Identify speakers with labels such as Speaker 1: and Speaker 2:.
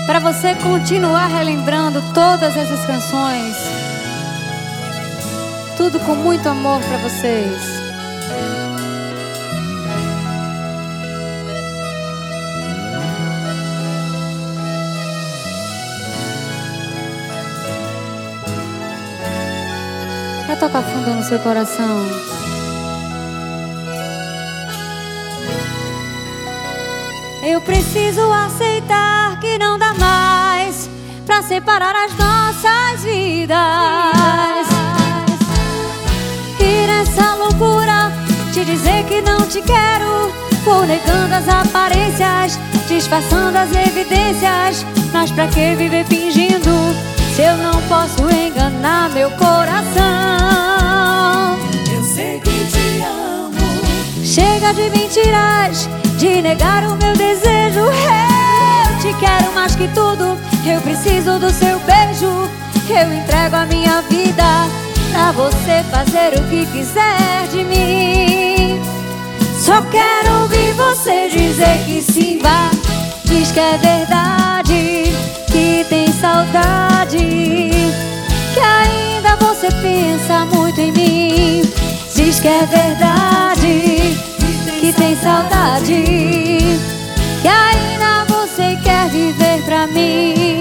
Speaker 1: para você continuar relembrando todas essas canções. Tudo com muito amor para vocês. Pra tocar fundo no seu coração. Eu preciso aceitar que não dá mais pra separar as nossas vidas. E nessa loucura te dizer que não te quero, vou negando as aparências, disfarçando as evidências. Mas pra que viver fingindo se eu não posso enganar meu coração?
Speaker 2: Eu sei que te amo.
Speaker 1: Chega de mentiras, de negar o meu desejo. Eu te quero mais que tudo, eu preciso do seu beijo. Eu entrego a minha vida pra você fazer o que quiser de mim. Só quero ouvir você dizer que sim, vá. Diz que é verdade, que tem saudade, que ainda você pensa muito em mim. Diz que é verdade, que tem saudade, que ainda você quer viver pra mim.